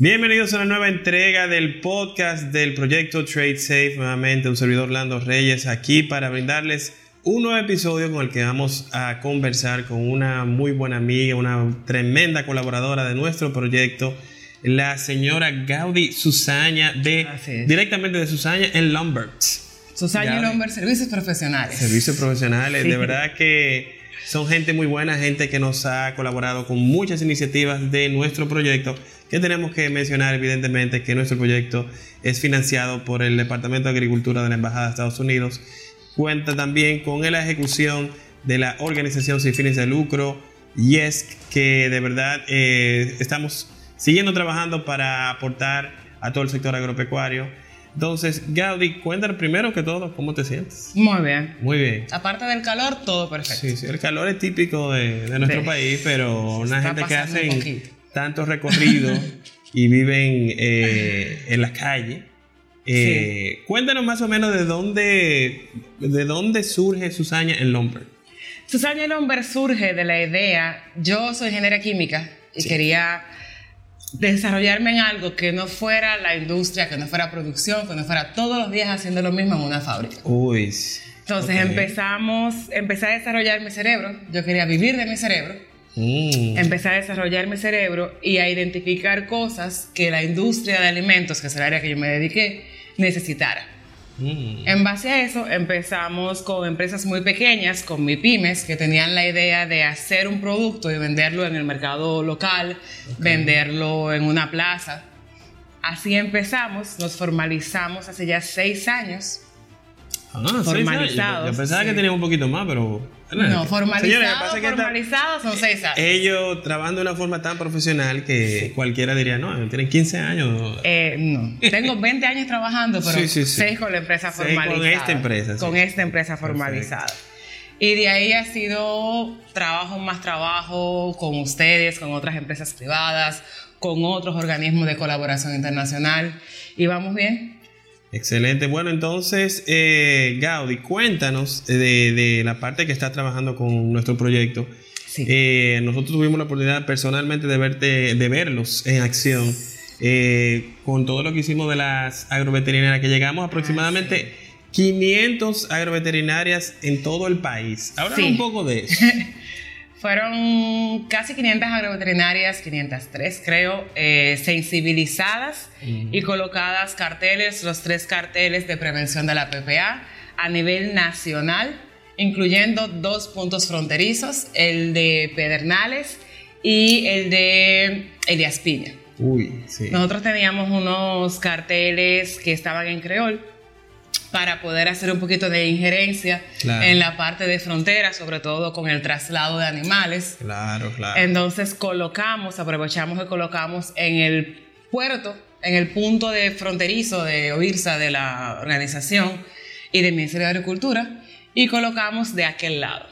Bienvenidos a una nueva entrega del podcast del proyecto Trade Safe. Nuevamente un servidor Orlando Reyes aquí para brindarles un nuevo episodio con el que vamos a conversar con una muy buena amiga, una tremenda colaboradora de nuestro proyecto, la señora Gaudi Susaña, directamente de Susaña en Lumberts. Susaña Lumberts, servicios profesionales. Servicios profesionales, sí. De verdad que son gente muy buena, gente que nos ha colaborado con muchas iniciativas de nuestro proyecto, que tenemos que mencionar evidentemente que nuestro proyecto es financiado por el Departamento de Agricultura de la Embajada de Estados Unidos. Cuenta también con la ejecución de la organización sin fines de lucro YESC, que de verdad estamos siguiendo trabajando para aportar a todo el sector agropecuario. Entonces, Gaudi, cuéntanos primero que todo, ¿cómo te sientes? Muy bien. Muy bien. Aparte del calor, todo perfecto. Sí, el calor es típico de nuestro país, pero una gente que hace tantos recorridos y viven en la calle. Sí. Cuéntanos más o menos de dónde surge Susaña en Lumberts. Susaña en Lumberts surge de la idea, yo soy ingeniera química y quería desarrollarme en algo que no fuera la industria, que no fuera producción, que no fuera todos los días haciendo lo mismo en una fábrica. Uy. Entonces empecé a desarrollar mi cerebro. Yo quería vivir de mi cerebro. Empecé a desarrollar mi cerebro y a identificar cosas que la industria de alimentos, que es el área que yo me dediqué, necesitara. En base a eso empezamos con empresas muy pequeñas, con MIPYMES, que tenían la idea de hacer un producto y venderlo en el mercado local, venderlo en una plaza. Así empezamos, nos formalizamos hace ya 6 años. Formalizados. Yo pensaba que tenía un poquito más, pero... No, formalizados son 6 años. Ellos trabajan de una forma tan profesional que cualquiera diría, no, tienen 15 años. No, tengo 20 años trabajando, pero 6 con la empresa formalizada. Con esta empresa. Con esta empresa formalizada. Y de ahí ha sido trabajo con ustedes, con otras empresas privadas, con otros organismos de colaboración internacional. ¿Y vamos bien? Excelente. Bueno, entonces, Gaudi, cuéntanos de la parte que estás trabajando con nuestro proyecto. Sí. Nosotros tuvimos la oportunidad personalmente de verlos en acción con todo lo que hicimos de las agroveterinarias, que llegamos aproximadamente 500 agroveterinarias en todo el país. Háblame un poco de eso. Fueron casi 500 agroveterinarias, 503 creo, sensibilizadas y colocadas carteles, los 3 carteles de prevención de la PPA a nivel nacional, incluyendo 2 puntos fronterizos, el de Pedernales y el de Elías Piña. Nosotros teníamos unos carteles que estaban en creol para poder hacer un poquito de injerencia en la parte de frontera, sobre todo con el traslado de animales. Claro. Entonces aprovechamos y colocamos en el puerto, en el punto de fronterizo de OIRSA de la organización y del Ministerio de Agricultura, y colocamos de aquel lado.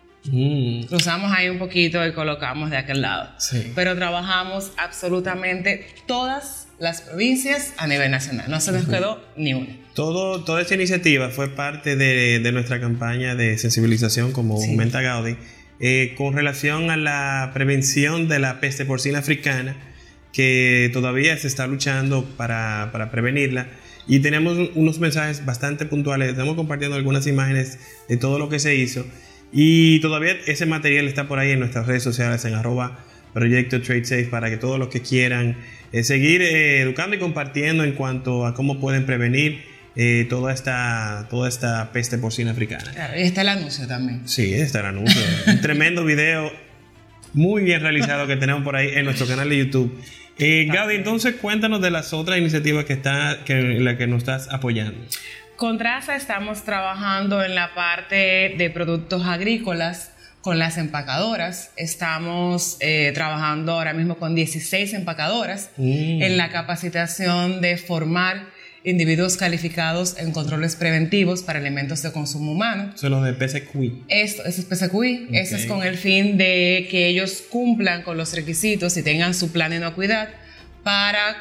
Cruzamos ahí un poquito y colocamos de aquel lado. Sí. Pero trabajamos absolutamente todas las provincias a nivel nacional. No se nos quedó ni una. Toda esta iniciativa fue parte de nuestra campaña de sensibilización, como comenta Gaudi, con relación a la prevención de la peste porcina africana, que todavía se está luchando para prevenirla. Y tenemos unos mensajes bastante puntuales. Estamos compartiendo algunas imágenes de todo lo que se hizo. Y todavía ese material está por ahí en nuestras redes sociales, en @Proyecto Trade Safe, para que todos los que quieran seguir educando y compartiendo en cuanto a cómo pueden prevenir toda esta peste porcina africana. Claro, y está el anuncio también. Sí, está el anuncio. Un tremendo video muy bien realizado que tenemos por ahí en nuestro canal de YouTube. Gaudi, entonces cuéntanos de las otras iniciativas en las que nos estás apoyando. Con Traza estamos trabajando en la parte de productos agrícolas con las empacadoras. Estamos trabajando ahora mismo con 16 empacadoras en la capacitación de formar individuos calificados en controles preventivos para alimentos de consumo humano. Eso es lo de PSQI. Eso es PSQI. Okay. Eso es con el fin de que ellos cumplan con los requisitos y tengan su plan de inocuidad para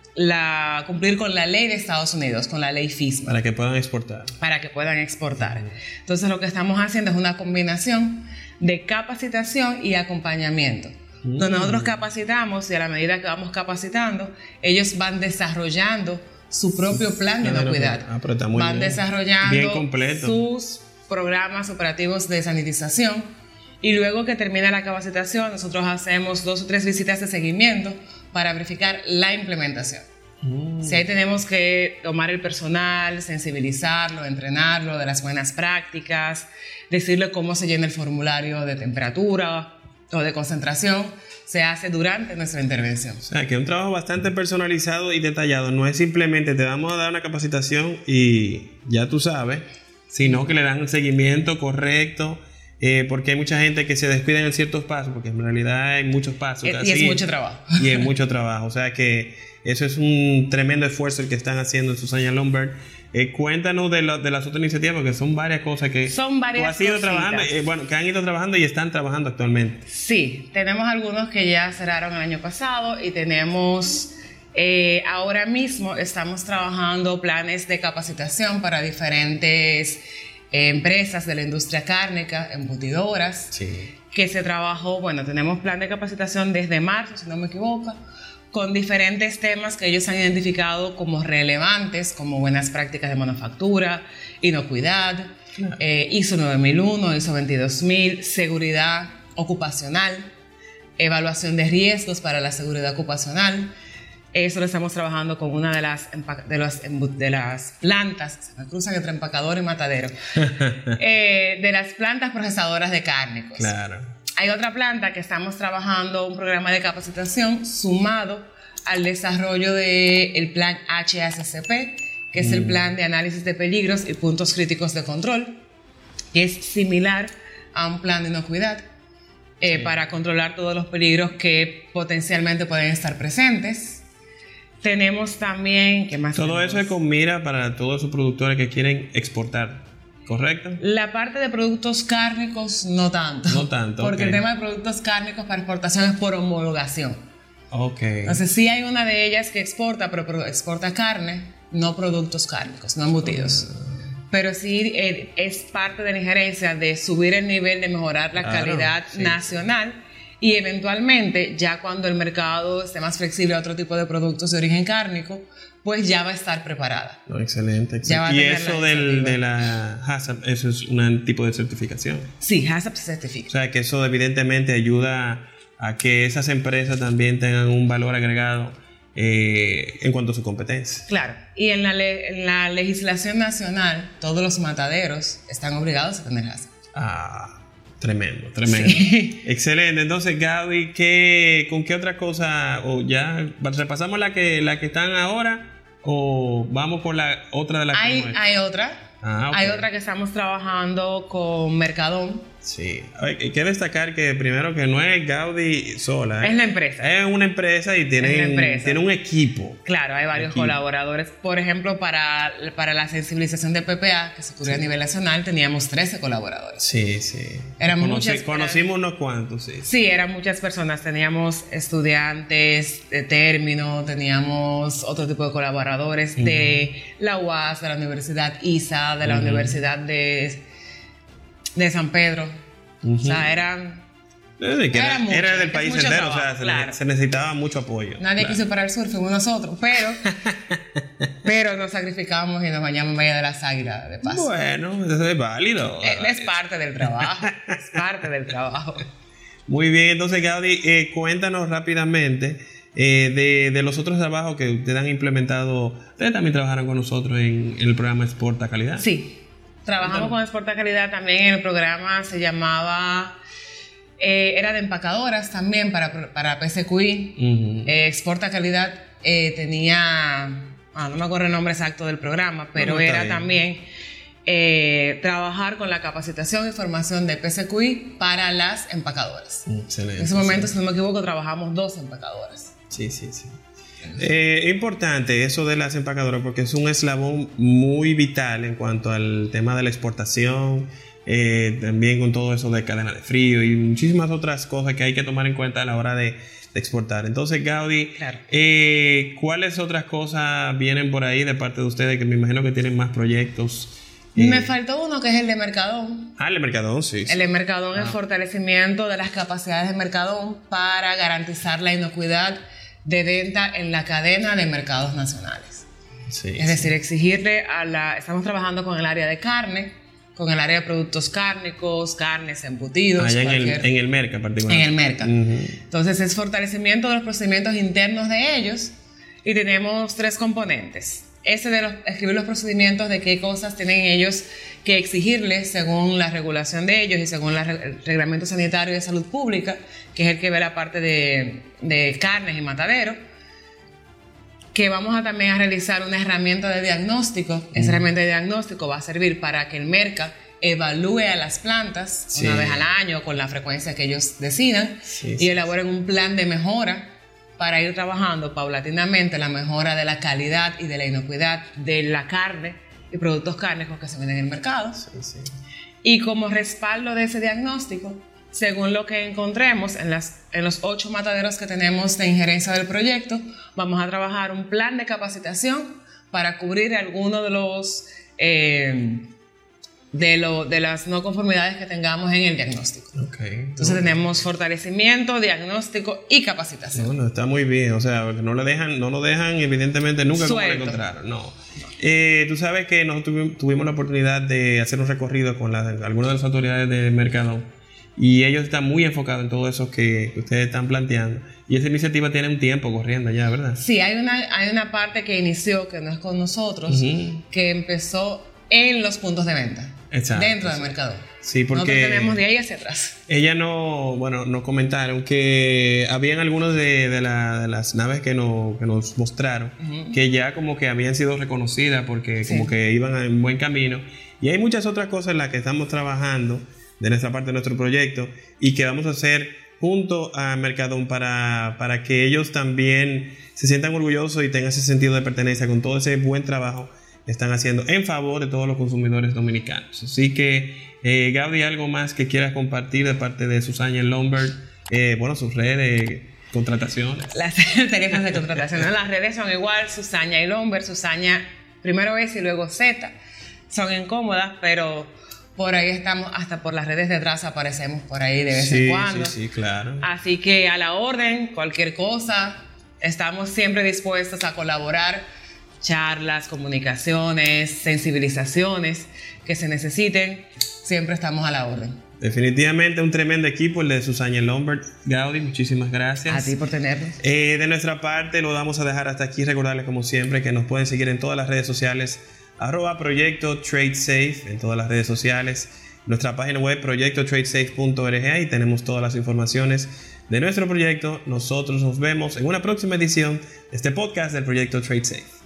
cumplir con la ley de Estados Unidos, con la ley FISMA. Para que puedan exportar. Entonces lo que estamos haciendo es una combinación de capacitación y acompañamiento. donde nosotros capacitamos y a la medida que vamos capacitando, ellos van desarrollando su propio plan de inocuidad. Van desarrollando sus programas operativos de sanitización y luego que termina la capacitación, nosotros hacemos 2 o 3 visitas de seguimiento para verificar la implementación. Si ahí tenemos que tomar el personal, sensibilizarlo, entrenarlo de las buenas prácticas, decirle cómo se llena el formulario de temperatura o de concentración, se hace durante nuestra intervención. O sea, que es un trabajo bastante personalizado y detallado. No es simplemente te vamos a dar una capacitación y ya tú sabes, sino que le dan un seguimiento correcto, porque hay mucha gente que se descuida en ciertos pasos, porque en realidad hay muchos pasos. Y es mucho trabajo. Y es mucho trabajo. O sea que eso es un tremendo esfuerzo el que están haciendo en Susana Lombard. Cuéntanos de las otras iniciativas, porque son varias cosas que tú has ido trabajando, que han ido trabajando y están trabajando actualmente. Sí, tenemos algunos que ya cerraron el año pasado y tenemos, ahora mismo estamos trabajando planes de capacitación para diferentes empresas de la industria cárnica, embutidoras, que se trabajó, tenemos plan de capacitación desde marzo, si no me equivoco, con diferentes temas que ellos han identificado como relevantes, como buenas prácticas de manufactura, inocuidad, ISO 9001, ISO 22000, seguridad ocupacional, evaluación de riesgos para la seguridad ocupacional. Eso lo estamos trabajando con una de las plantas, se me cruzan entre empacador y matadero, de las plantas procesadoras de cárnicos. Claro. Hay otra planta que estamos trabajando un programa de capacitación sumado al desarrollo del plan HACCP, que es el plan de análisis de peligros y puntos críticos de control, que es similar a un plan de inocuidad para controlar todos los peligros que potencialmente pueden estar presentes. Tenemos también, ¿qué más? Todo eso es con mira para todos esos productores que quieren exportar. ¿Correcto? La parte de productos cárnicos no tanto. No tanto. Porque el tema de productos cárnicos para exportación es por homologación. Entonces sí hay una de ellas que exporta, pero exporta carne, no productos cárnicos, no embutidos. Pero sí es parte de la injerencia de subir el nivel, de mejorar la calidad nacional y eventualmente ya cuando el mercado esté más flexible a otro tipo de productos de origen cárnico, pues ya va a estar preparada. Excelente. Y eso de la HACCP, eso es un tipo de certificación. Sí, HACCP se certifica. O sea, que eso evidentemente ayuda a que esas empresas también tengan un valor agregado en cuanto a su competencia. Claro. Y en la legislación nacional, todos los mataderos están obligados a tener HACCP. Tremendo. Sí. Excelente. Entonces, Gaby, ¿con qué otra cosa? ¿O ya repasamos la que están ahora? ¿O vamos con la otra de las que hay otra. Hay otra que estamos trabajando con Mercadón. Sí. Hay que destacar que primero que no es Gaudí sola. Es la empresa. Es una empresa y tiene un equipo. Claro, hay varios colaboradores. Por ejemplo, para la sensibilización de PPA, que se cubrió a nivel nacional, teníamos 13 colaboradores. Sí. Conocimos unos cuantos, sí. Sí, eran muchas personas. Teníamos estudiantes de término, teníamos otro tipo de colaboradores de la UAS, de la Universidad ISA, de la Universidad de San Pedro. O sea, era del país entero, trabajo, o sea, se necesitaba mucho apoyo. Nadie quiso para el sur, fuimos nosotros, pero nos sacrificamos y nos bañamos en Valle de las Águilas de paso. Bueno, eso es válido. Es parte del trabajo. Muy bien, entonces Gaudí, cuéntanos rápidamente de los otros trabajos que ustedes han implementado. Ustedes también trabajaron con nosotros en el programa Exporta Calidad. Sí. Trabajamos con Exporta Calidad también. En el programa se llamaba, era de empacadoras también para PSQI. Exporta Calidad tenía, no me acuerdo el nombre exacto del programa, pero era también trabajar con la capacitación y formación de PSQI para las empacadoras. Excelente. En ese momento, si no me equivoco, trabajamos 2 empacadoras. Sí. Importante eso de las empacadoras porque es un eslabón muy vital en cuanto al tema de la exportación, también con todo eso de cadena de frío y muchísimas otras cosas que hay que tomar en cuenta a la hora de exportar. Entonces, Gaudí, claro. ¿Cuáles otras cosas vienen por ahí de parte de ustedes? Que me imagino que tienen más proyectos Me faltó uno que es el de Mercadón. El de Mercadón, sí. El de Mercadón es fortalecimiento de las capacidades de Mercadón para garantizar la inocuidad de venta en la cadena de mercados nacionales. Sí, es decir, exigirle estamos trabajando con el área de carne, con el área de productos cárnicos, carnes, embutidos. Allá en el Merca, particularmente. En el Merca. Entonces, es fortalecimiento de los procedimientos internos de ellos y tenemos 3 componentes. Ese de escribir los procedimientos de qué cosas tienen ellos que exigirles según la regulación de ellos y según el reglamento sanitario de salud pública, que es el que ve la parte de carnes y mataderos, que vamos también a realizar una herramienta de diagnóstico. Esa herramienta de diagnóstico va a servir para que el Merca evalúe a las plantas una vez al año con la frecuencia que ellos decidan y elaboren un plan de mejora para ir trabajando paulatinamente la mejora de la calidad y de la inocuidad de la carne y productos cárnicos que se venden en el mercado. Y como respaldo de ese diagnóstico, según lo que encontremos en los 8 mataderos que tenemos de injerencia del proyecto, vamos a trabajar un plan de capacitación para cubrir algunos de los de las no conformidades que tengamos en el diagnóstico. Entonces tenemos fortalecimiento, diagnóstico y capacitación. Bueno, está muy bien, o sea, no lo dejan evidentemente nunca como lo encontraron. No. Tú sabes que nosotros tuvimos la oportunidad de hacer un recorrido con algunas de las autoridades del Mercadón y ellos están muy enfocados en todo eso que ustedes están planteando. Y esa iniciativa tiene un tiempo corriendo ya, ¿verdad? Sí, hay una parte que inició, que no es con nosotros, que empezó en los puntos de venta. Exacto, dentro del mercado. Sí, porque nosotros tenemos de ahí hacia atrás. Ella nos comentaron que habían algunos de las naves que nos mostraron que ya como que habían sido reconocidas porque como que iban en buen camino. Y hay muchas otras cosas en las que estamos trabajando de nuestra parte de nuestro proyecto y que vamos a hacer junto a Mercadón para que ellos también se sientan orgullosos y tengan ese sentido de pertenencia con todo ese buen trabajo están haciendo en favor de todos los consumidores dominicanos. Así que, Gaudi, ¿algo más que quieras compartir de parte de Susana Lombard? Sus redes, contrataciones. Las tarifas de contratación. Las redes son igual, Susana y Lombard. Susana, primero S y luego Z. Son incómodas, pero por ahí estamos, hasta por las redes de atrás aparecemos por ahí de vez en cuando. Sí, claro. Así que a la orden, cualquier cosa, estamos siempre dispuestos a colaborar. Charlas, comunicaciones, sensibilizaciones que se necesiten, siempre estamos a la orden. Definitivamente un tremendo equipo el de Susana Lombard. Gaudi, muchísimas gracias. A ti por tenernos. De nuestra parte lo vamos a dejar hasta aquí. Recordarles como siempre que nos pueden seguir en todas las redes sociales @Proyecto TradeSafe en todas las redes sociales. Nuestra página web proyectotradesafe.org, ahí tenemos todas las informaciones de nuestro proyecto. Nosotros nos vemos en una próxima edición de este podcast del Proyecto TradeSafe.